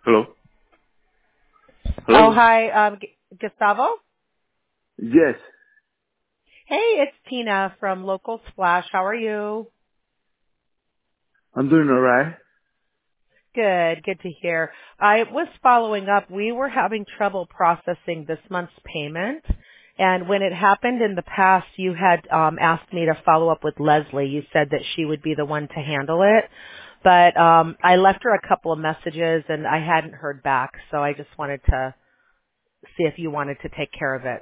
Hello? Oh, Hello? hi, Gustavo. Yes. Hey, it's Tina from Local Splash. How are you? I'm doing alright. Good to hear. I was following up. We were having trouble processing this month's payment. And when it happened in the past, you had asked me to follow up with Leslie. You said that she would be the one to handle it. But I left her a couple of messages and I hadn't heard back. So I just wanted to see if you wanted to take care of it.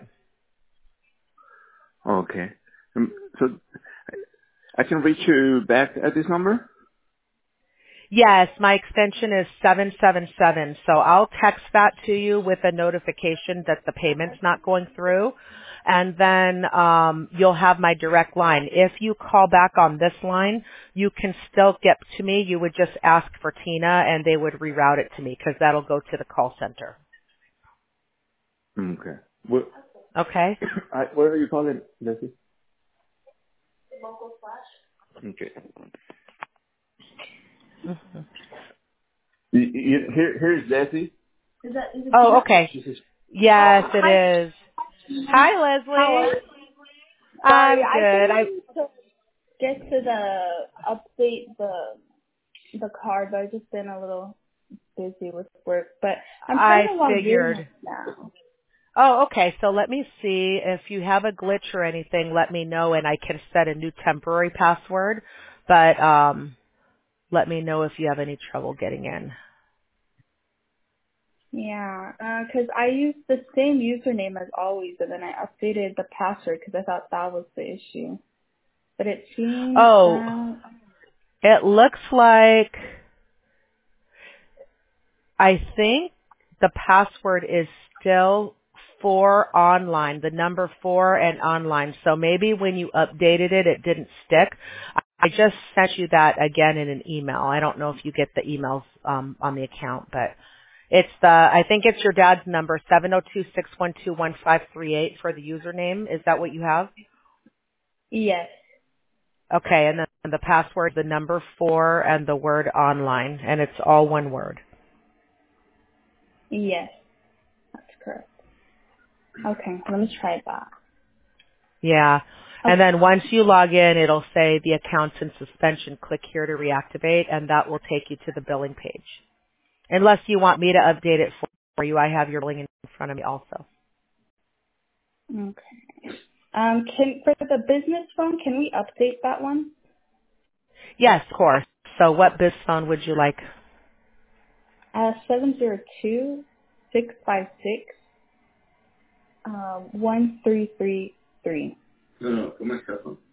Okay. So I can reach you back at this number? Yes, my extension is 777. So I'll text that to you with a notification that the payment's not going through. And then you'll have my direct line. If you call back on this line, you can still get to me. You would just ask for Tina and they would reroute it to me because that'll go to the call center. Okay. What, Okay? where are you calling, Leslie? Okay. Mhm. Here's Leslie. Is it Oh, Tina? okay. She says, Yes, Oh, it hi. is. Hi, How are Leslie. you? Sorry, I'm I've been good. wanting to get to the update the card, but I've just been a little busy with work. But I'm trying I to log in figured. now. Oh, okay. So let me see. If you have a glitch or anything, let me know and I can set a new temporary password. But let me know if you have any trouble getting in. Yeah, 'cause I used the same username as always, and then I updated the password 'cause I thought that was the issue. But it seems Oh, that it looks like I think the password is still 4 online, the number 4 and online. So maybe when you updated it, it didn't stick. I just sent you that again in an email. I don't know if you get the emails on the account, but I think it's your dad's number, 702-612-1538 for the username. Is that what you have? yes, Okay, and then the password, the number 4 and the word online, and it's all one word. yes, that's correct. Okay, let me try that. Yeah. And Okay, then once you log in, it'll say the account's in suspension. Click here to reactivate, and that will take you to the billing page. Unless you want me to update it for you, I have your billing in front of me also. okay. Can for the business phone, can we update that one? Yes, of course. So what biz phone would you like? 702-656-1333. no, no, come on, cell phone.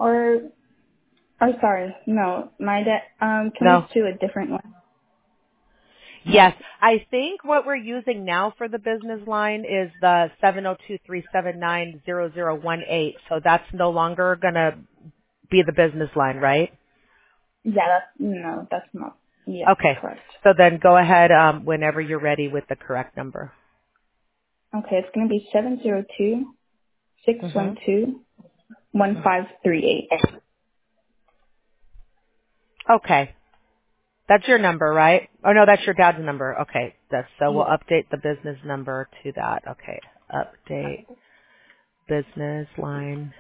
Or sorry, no, my dad. Can No. we do a different one? Yes. I think what we're using now for the business line is the 702-379-0018. So that's no longer going to be the business line, right? Yeah, that's not. Yes, Okay. correct. So then go ahead whenever you're ready with the correct number. Okay, it's gonna be 702 six Mm-hmm. one two 1538. Okay. That's your number, right? Oh no, that's your dad's number. Okay. So we'll Yes. update the business number to that. Okay. Update business line.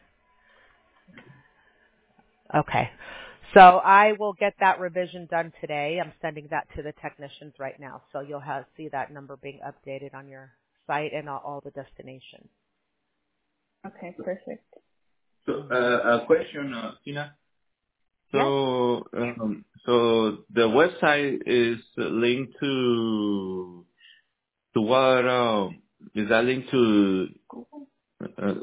Okay. So I will get that revision done today. I'm sending that to the technicians right now. So you'll see that number being updated on your site and all the destinations. Okay, perfect. So, a question, Tina. Yes? So the website is linked to what, is that linked to, uh,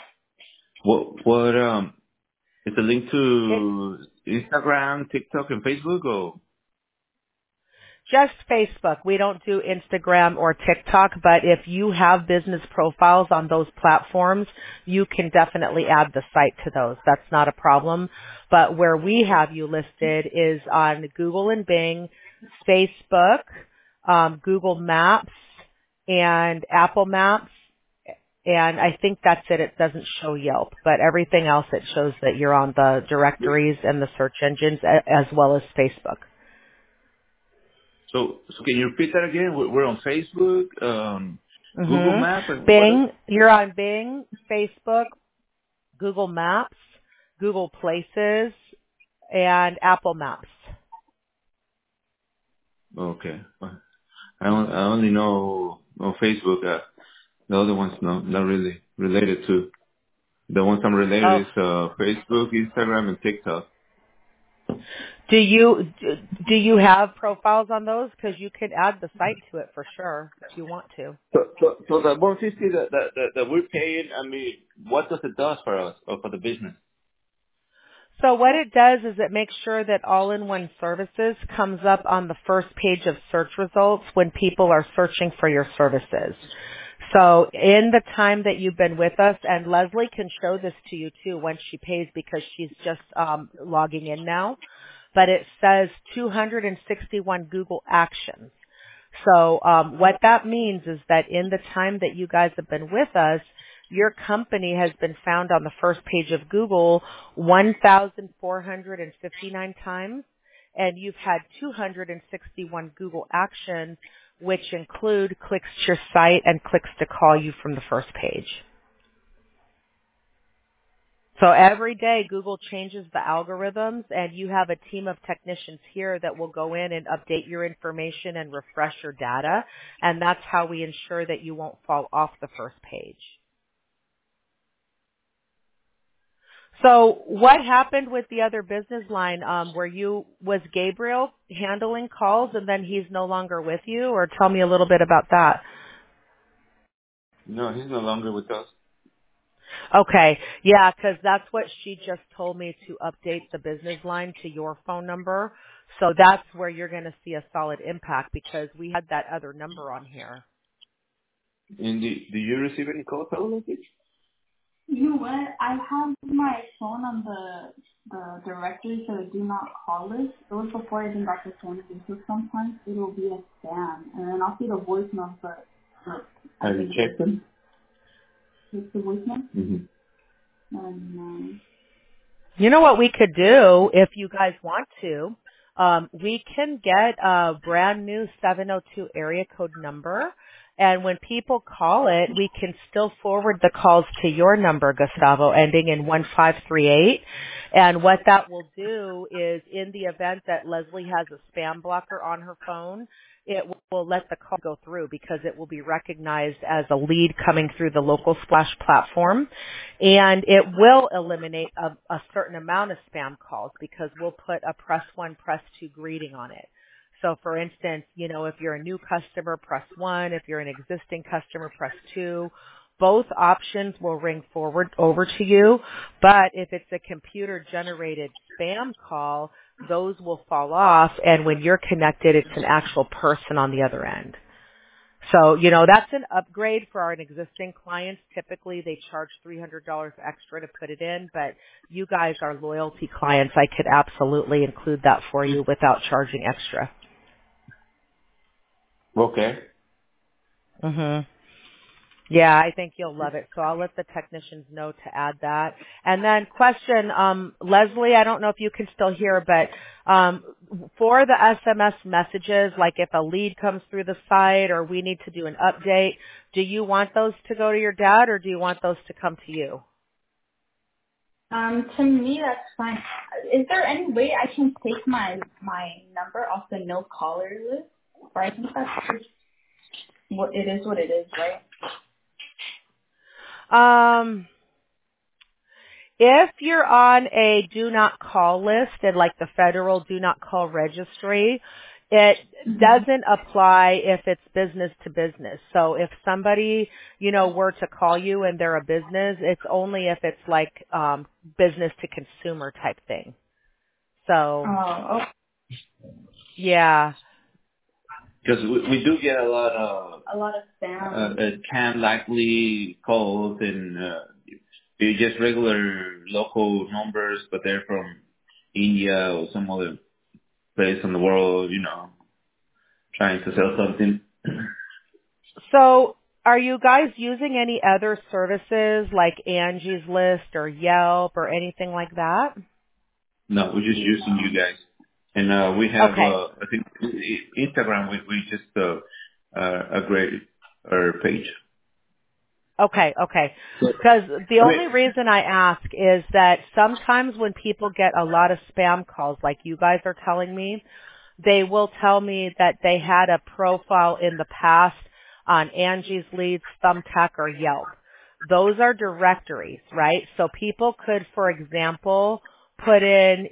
is it linked to Instagram, TikTok, and Facebook, or? Just Facebook. We don't do Instagram or TikTok, but if you have business profiles on those platforms, you can definitely add the site to those. That's not a problem. But where we have you listed is on Google and Bing, Facebook, Google Maps, and Apple Maps. And I think that's it. It doesn't show Yelp, but everything else it shows that you're on the directories and the search engines as well as Facebook. So can you repeat that again? We're on Facebook, Google Maps, and what else? Bing, you're on Bing, Facebook, Google Maps, Google Places, and Apple Maps. Okay. I only know on Facebook. The other ones, no, not really related to. The ones I'm Oh, related is Facebook, Instagram, and TikTok. do you have profiles on those? Because you could add the site to it for sure if you want to. So the 150 that we're paying, I mean, what does it do for us or for the business? So what it does is it makes sure that all-in-one services comes up on the first page of search results when people are searching for your services. So in the time that you've been with us, and Leslie can show this to you too when she pays because she's just logging in now, but it says 261 Google actions. So what that means is that in the time that you guys have been with us, your company has been found on the first page of Google 1,459 times, and you've had 261 Google actions, which include clicks to your site and clicks to call you from the first page. So every day Google changes the algorithms, and you have a team of technicians here that will go in and update your information and refresh your data, and that's how we ensure that you won't fall off the first page. So what happened with the other business line? Was Gabriel handling calls and then he's no longer with you, or tell me a little bit about that? No, he's no longer with us. Okay. Yeah, 'cause that's what she just told me, to update the business line to your phone number. So that's where you're going to see a solid impact because we had that other number on here. And do you receive any calls out of it? You know what? I have my phone on the directory for the do not call list. It was before I even got the phone, so sometimes it'll be a spam, and then I'll see the voicemail, but like, Have you checked them? it's the voicemail. Mm-hmm. And You know what we could do if you guys want to? We can get a brand new 702 area code number, and when people call it, we can still forward the calls to your number, Gustavo, ending in 1538. And what that will do is, in the event that Leslie has a spam blocker on her phone, it will let the call go through because it will be recognized as a lead coming through the local Splash platform. And it will eliminate a certain amount of spam calls because we'll put a press 1, press 2 greeting on it. So for instance, if you're a new customer, press 1. If you're an existing customer, press 2. Both options will ring forward over to you. But if it's a computer generated spam call, those will fall off. And when you're connected, it's an actual person on the other end. So, that's an upgrade for our existing clients. Typically, they charge $300 extra to put it in, but you guys are loyalty clients. I could absolutely include that for you without charging extra. Okay. Mhm. Yeah, I think you'll love it. So I'll let the technicians know to add that. And then question, Leslie, I don't know if you can still hear, but for the SMS messages, like if a lead comes through the site or we need to do an update, do you want those to go to your dad or do you want those to come to you? to me, that's fine. Is there any way I can take my number off the no caller list? Or I think that's just what it is, right? If you're on a do not call list and like the federal do not call registry, it doesn't apply if it's business to business. So if somebody, were to call you and they're a business, it's only if it's like business to consumer type thing. So, Oh, okay. yeah. Because we do get a lot of spam. can likely calls and they're just regular local numbers, but they're from India or some other place in the world, trying to sell something. So are you guys using any other services like Angie's List or Yelp or anything like that? No, we're just using you guys. And we have, Okay. I think, Instagram. We just upgraded our page. Okay, okay. But, Because the I only mean, reason I ask is that sometimes when people get a lot of spam calls, like you guys are telling me, they will tell me that they had a profile in the past on Angie's Leads, Thumbtack, or Yelp. Those are directories, right? So people could, for example, put in,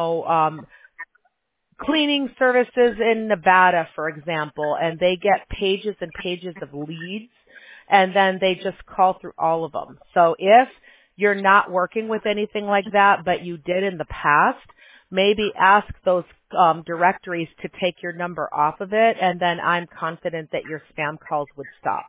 cleaning services in Nevada, for example, and they get pages and pages of leads, and then they just call through all of them. So if you're not working with anything like that, but you did in the past, maybe ask those directories to take your number off of it, and then I'm confident that your spam calls would stop.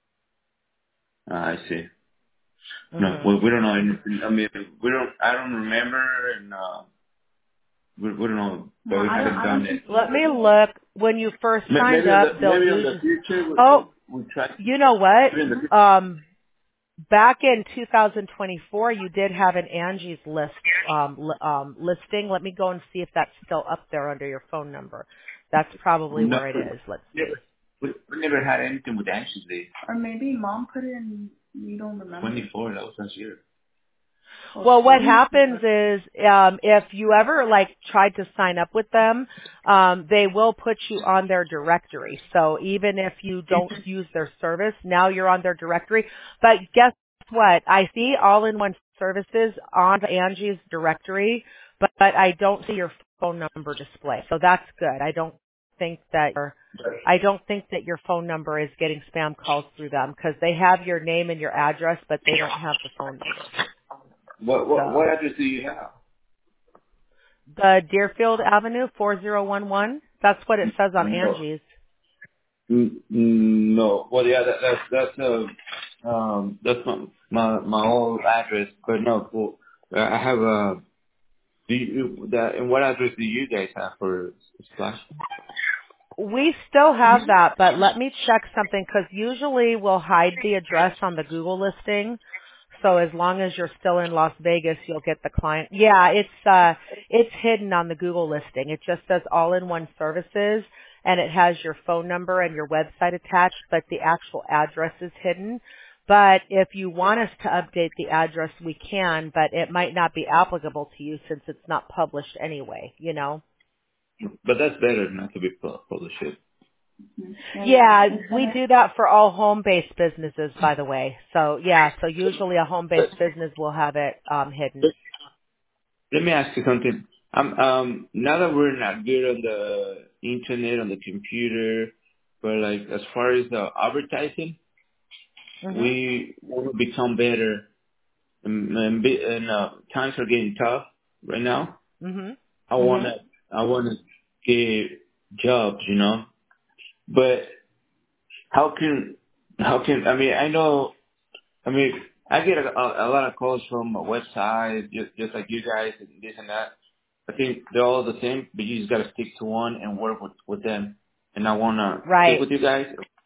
I see. No, hmm we don't know anything. I mean, I don't remember, and we don't know, but we haven't done it. Let me look. When you first signed up, they'll Maybe in the usually. future Oh, we try. you know Maybe in the what? Back in 2024, you did have an Angie's List listing. Let me go and see if that's still up there under your phone number. That's probably no, where it is. Let's see. we never had anything with Ashley. Or maybe mom put it in, you don't remember. 24, that was last year. Well, what happens is if you ever tried to sign up with them, they will put you on their directory. So even if you don't use their service, now you're on their directory. But guess what? I see all-in-one services on Angie's directory, but I don't see your phone number display. So that's good. I don't think that your phone number is getting spam calls through them because they have your name and your address, but they don't have the phone number. What So address do you have? the Deerfield Avenue 4011. That's what it says on No. Angie's. No. Well, yeah, that's my old address, but no. Well, I have a. And what address do you guys have for Splash? We still have that, but let me check something because usually we'll hide the address on the Google listing. So as long as you're still in Las Vegas, you'll get the client. Yeah, it's hidden on the Google listing. It just says all-in-one services and it has your phone number and your website attached, but the actual address is hidden. But if you want us to update the address, we can, but it might not be applicable to you since it's not published anyway, But that's better not to be published. Yeah, we do that for all home-based businesses, by the way. So so usually a home-based business will have it hidden. Let me ask you something. Now that we're not good on the internet, on the computer, but like as far as the advertising, Mhm. we want to become better. And times are getting tough right now. Mhm. I Mhm. wanna get jobs. But how can I mean I get a lot of calls from websites just like you guys and this and that. I think they're all the same, but you just gotta stick to one and work with them. And I wanna stick Right. with you guys.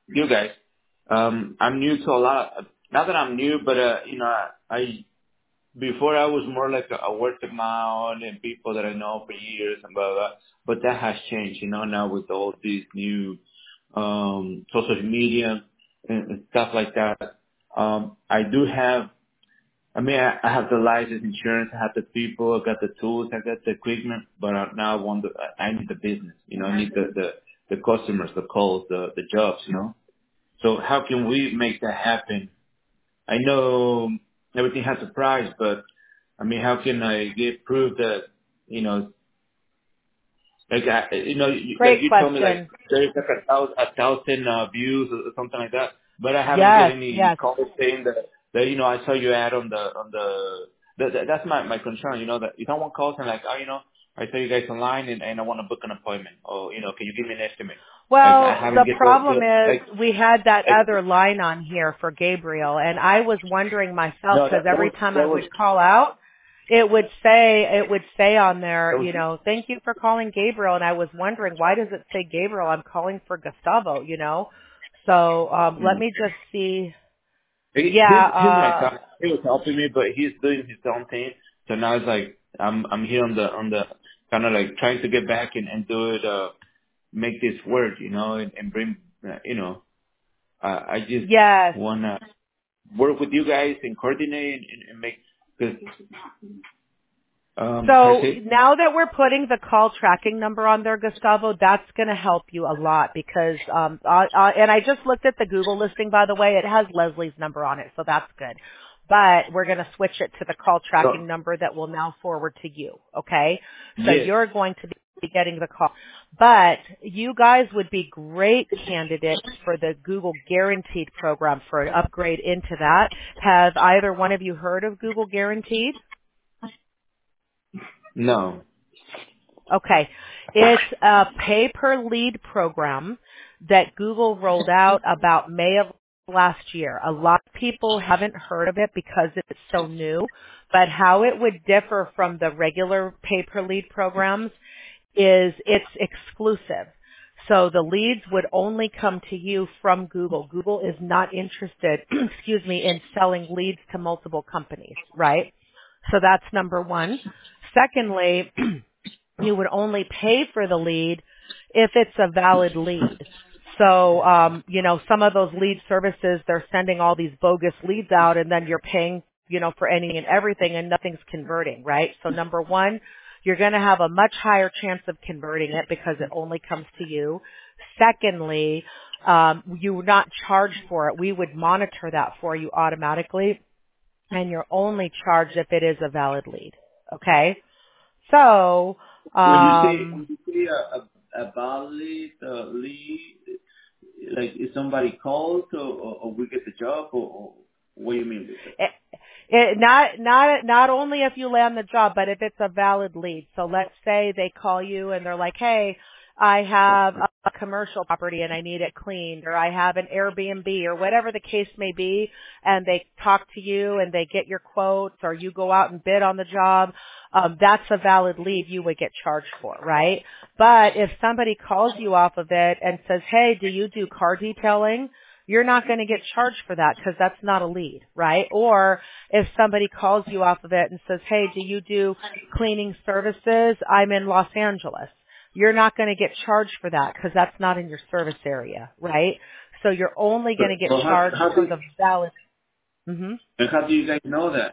I'm new to a lot. Not that I'm new, but I before I was more like a word of mouth and people that I know for years and blah blah. But that has changed, now with all these new social media and stuff like that. I do have. I have the license, insurance, I have the people, I got the tools, I got the equipment, but now I need the business. I need the customers, the calls, the jobs. So how can we make that happen? I know everything has a price, but how can I get proof that, like Great you told me like question. there's like a thousand views or something like that, but I haven't get Yes. any Yes. calls saying that I saw your ad on that's my concern, that if someone calls and like, I saw you guys online and I want to book an appointment, or can you give me an estimate? Like I Well, haven't the get problem is like we had that like other line on here for Gabriel, and I was wondering myself no because that every was time I that was would call out, it would say on there, that was thank you for calling Gabriel, and I was wondering why does it say Gabriel? I'm calling for Gustavo. So let me just see. he's my Yeah. he was helping me, but he's doing his own thing. So now it's like I'm here on the kind of like trying to get back and do it, make this work, and bring, I just Yes. want to work with you guys and coordinate and make, because, So now that we're putting the call tracking number on there, Gustavo, that's going to help you a lot because, and I just looked at the Google listing, by the way. It has Leslie's number on it, so that's good. But we're going to switch it to the call tracking number that will now forward to you, okay? So yes. you're going to be getting the call. But you guys would be great candidates for the Google Guaranteed program for an upgrade into that. Have either one of you heard of Google Guaranteed? No. Okay. It's a pay-per-lead program that Google rolled out about May of last year. A lot of people haven't heard of it because it's so new, but how it would differ from the regular pay-per-lead programs is it's exclusive. So the leads would only come to you from Google. Google is not interested, in selling leads to multiple companies, right? So that's number one. Secondly, you would only pay for the lead if it's a valid lead. So, some of those lead services, they're sending all these bogus leads out and then you're paying, for any and everything and nothing's converting, right? So number one, you're going to have a much higher chance of converting it because it only comes to you. Secondly, you're not charged for it. We would monitor that for you automatically and you're only charged if it is a valid lead. Okay? So, when you say a valid lead, like if somebody calls or we get the job, or what do you mean with that? Not only if you land the job, but if it's a valid lead. So let's say they call you and they're like, hey, I have a commercial property and I need it cleaned, or I have an Airbnb, or whatever the case may be, and they talk to you and they get your quotes, or you go out and bid on the job, that's a valid lead you would get charged for, right? But if somebody calls you off of it and says, hey, do you do car detailing? You're not going to get charged for that because that's not a lead, right? Or if somebody calls you off of it and says, hey, do you do cleaning services? I'm in Los Angeles. You're not going to get charged for that because that's not in your service area, right? So you're only going to get charged for the valid. Mm-hmm. And how do you guys know that?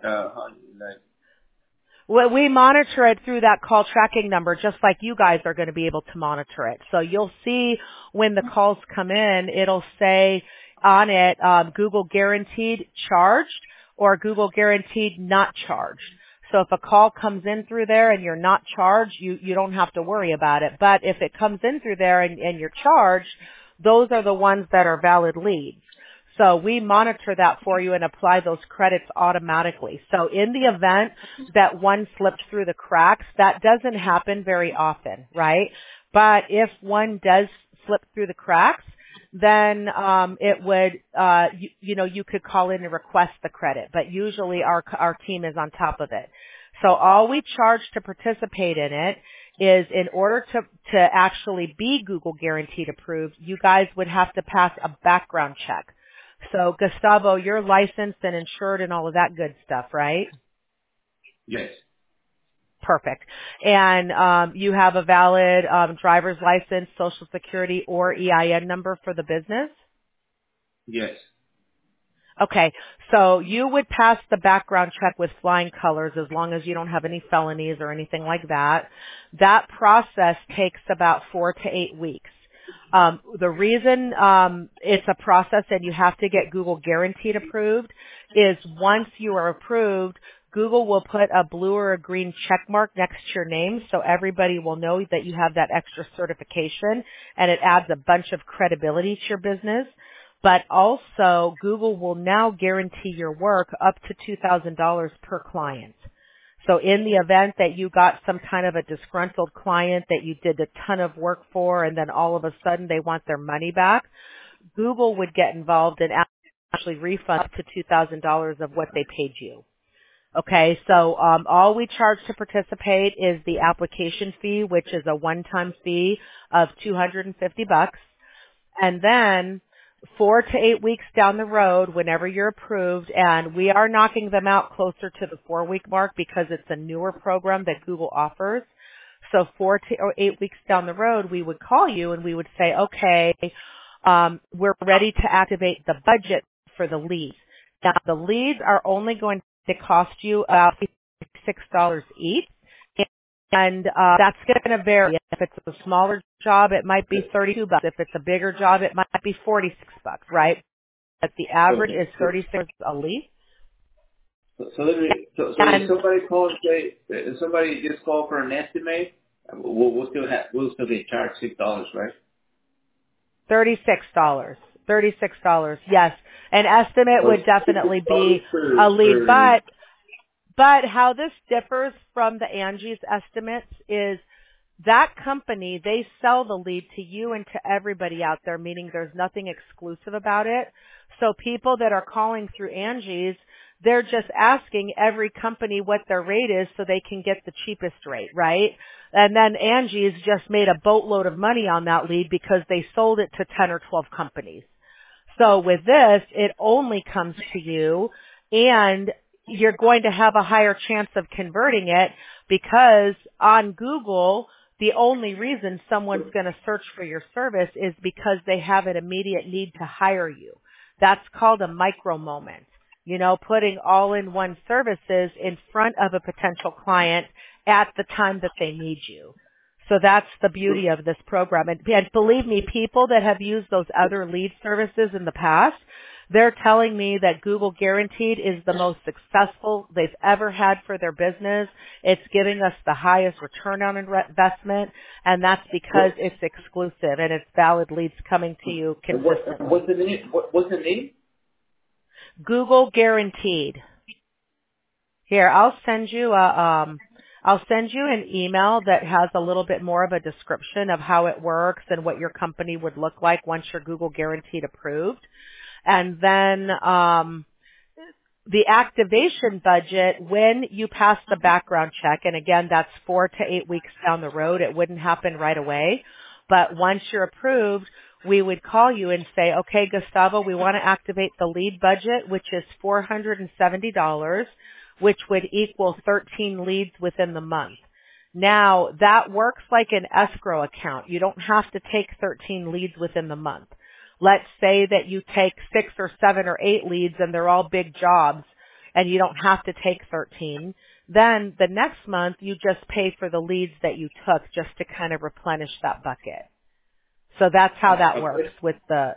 Well, we monitor it through that call tracking number, just like you guys are going to be able to monitor it. So you'll see when the calls come in, it'll say on it, Google Guaranteed charged or Google Guaranteed not charged. So if a call comes in through there and you're not charged, you don't have to worry about it. But if it comes in through there and you're charged, those are the ones that are valid leads. So we monitor that for you and apply those credits automatically. So in the event that one slips through the cracks, that doesn't happen very often, right? But if one does slip through the cracks, then it would, you could call in and request the credit. But usually our team is on top of it. So all we charge to participate in it is in order to actually be Google Guaranteed approved, you guys would have to pass a background check. So, Gustavo, you're licensed and insured and all of that good stuff, right? Yes. Perfect. And you have a valid driver's license, Social Security, or EIN number for the business? Yes. Okay. So you would pass the background check with flying colors as long as you don't have any felonies or anything like that. That process takes about 4 to 8 weeks. The reason it's a process and you have to get Google Guaranteed approved is once you are approved, Google will put a blue or a green check mark next to your name so everybody will know that you have that extra certification, and it adds a bunch of credibility to your business. But also, Google will now guarantee your work up to $2,000 per client. So in the event that you got some kind of a disgruntled client that you did a ton of work for and then all of a sudden they want their money back, Google would get involved and actually refund up to $2,000 of what they paid you. Okay, so all we charge to participate is the application fee, which is a one-time fee of $250. And then 4 to 8 weeks down the road, whenever you're approved, and we are knocking them out closer to the 4-week mark because it's a newer program that Google offers. So 4 or 8 weeks down the road, we would call you and we would say, okay, we're ready to activate the budget for the leads. Now, the leads are only going to cost you about $6 each. And that's going to vary. If it's a smaller job, it might be $32. If it's a bigger job, it might be $46, right? But the average is $36 a lead. So if somebody calls, say, if somebody just call for an estimate, we'll still get charged $6, right? $36. Yes. An estimate would definitely be a lead, but how this differs from the Angie's estimates is that company, they sell the lead to you and to everybody out there, meaning there's nothing exclusive about it. So people that are calling through Angie's, they're just asking every company what their rate is so they can get the cheapest rate, right? And then Angie's just made a boatload of money on that lead because they sold it to 10 or 12 companies. So with this, it only comes to you, and you're going to have a higher chance of converting it because on Google, the only reason someone's going to search for your service is because they have an immediate need to hire you. That's called a micro moment. You know, putting all-in-one services in front of a potential client at the time that they need you. So that's the beauty of this program. And believe me, people that have used those other lead services in the past, they're telling me that Google Guaranteed is the most successful they've ever had for their business. It's giving us the highest return on investment, and that's because it's exclusive and it's valid leads coming to you consistently. What's the name? Google Guaranteed. Here, I'll send you an email that has a little bit more of a description of how it works and what your company would look like once you're Google Guaranteed approved. And then the activation budget, when you pass the background check, and again, that's 4 to 8 weeks down the road. It wouldn't happen right away. But once you're approved, we would call you and say, okay, Gustavo, we want to activate the lead budget, which is $470, which would equal 13 leads within the month. Now, that works like an escrow account. You don't have to take 13 leads within the month. Let's say that you take 6 or 7 or 8 leads and they're all big jobs and you don't have to take 13. Then the next month you just pay for the leads that you took just to kind of replenish that bucket. So that's how that works with the...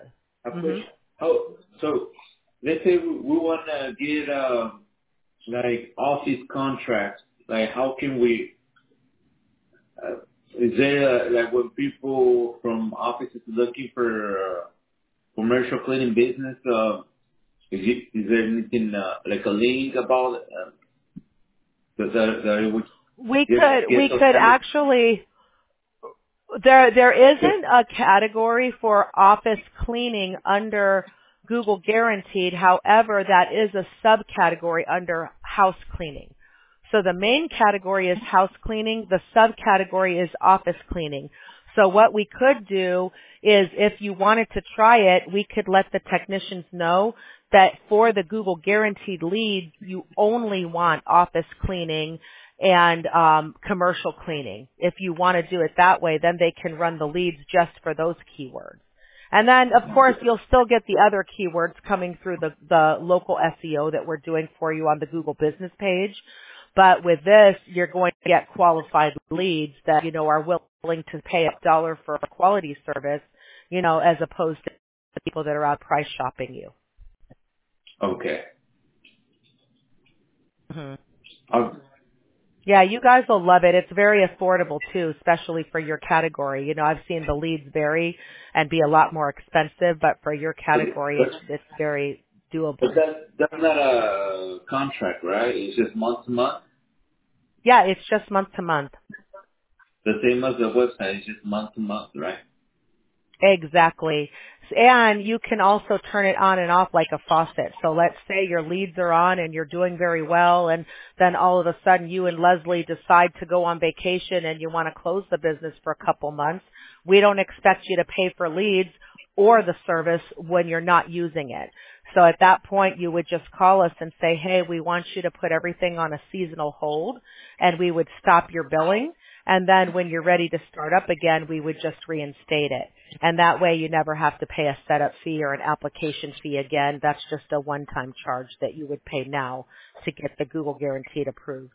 So let's say we want to get like office contracts. Like how can we... is there like when people from offices looking for commercial cleaning business, is there anything like a link about that we could actually... There isn't a category for office cleaning under Google Guaranteed. However, that is a subcategory under house cleaning. So the main category is house cleaning. The subcategory is office cleaning. So what we could do is if you wanted to try it, we could let the technicians know that for the Google Guaranteed leads, you only want office cleaning and commercial cleaning. If you want to do it that way, then they can run the leads just for those keywords. And then, of course, you'll still get the other keywords coming through the local SEO that we're doing for you on the Google business page. But with this, you're going to get qualified leads that, you know, are willing to pay $1 for a quality service, you know, as opposed to the people that are out price shopping you. Okay. Mm-hmm. Yeah, you guys will love it. It's very affordable too, especially for your category. You know, I've seen the leads vary and be a lot more expensive, but for your category, it's very doable. But that's not a contract, right? It's just month to month? Yeah, it's just month to month. The same as the website, it's just month to month, right? Exactly. And you can also turn it on and off like a faucet. So let's say your leads are on and you're doing very well, and then all of a sudden you and Leslie decide to go on vacation and you want to close the business for a couple months. We don't expect you to pay for leads or the service when you're not using it. So at that point, you would just call us and say, hey, we want you to put everything on a seasonal hold, and we would stop your billing. And then when you're ready to start up again, we would just reinstate it. And that way you never have to pay a setup fee or an application fee again. That's just a one-time charge that you would pay now to get the Google Guaranteed approved.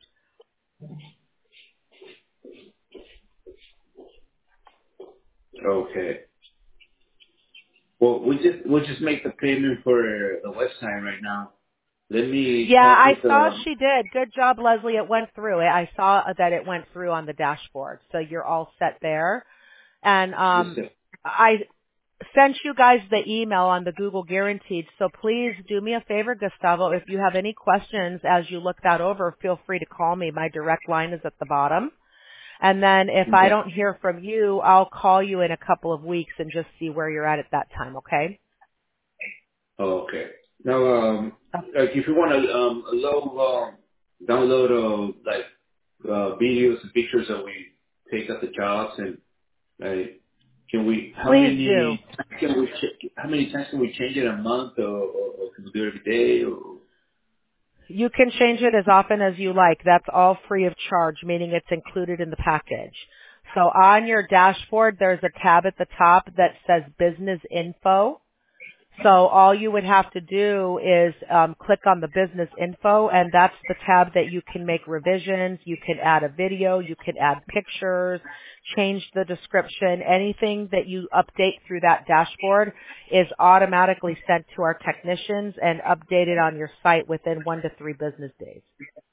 Okay. Well, we'll just make the payment for the website right now. Let me Yeah, talk I with saw she did. Good job, Leslie. It went through. I saw that it went through on the dashboard. So you're all set there. And I sent you guys the email on the Google Guaranteed. So please do me a favor, Gustavo. If you have any questions as you look that over, feel free to call me. My direct line is at the bottom. And then if I don't hear from you, I'll call you in a couple of weeks and just see where you're at that time, okay? Okay. Now, like if you want to download videos and pictures that we take at the jobs, and can we? How Please do. how many times can we change it a month, or can we do it every day? Or You can change it as often as you like. That's all free of charge, meaning it's included in the package. So on your dashboard, there's a tab at the top that says Business Info. So all you would have to do is click on the Business Info, and that's the tab that you can make revisions. You can add a video. You can add pictures, change the description. Anything that you update through that dashboard is automatically sent to our technicians and updated on your site within 1 to 3 business days.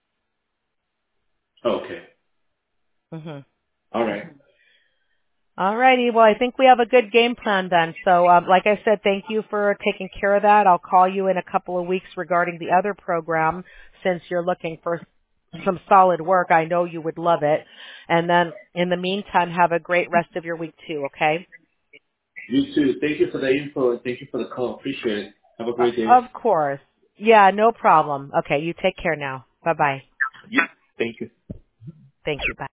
okay, Mm-hmm. all right. All righty. Well, I think we have a good game plan then. So, like I said, thank you for taking care of that. I'll call you in a couple of weeks regarding the other program since you're looking for some solid work. I know you would love it. And then in the meantime, have a great rest of your week too, okay? You too. Thank you for the info and thank you for the call. Appreciate it. Have a great day. Of course. Yeah, no problem. Okay, you take care now. Bye-bye. Yeah. Thank you. Thank you. Bye.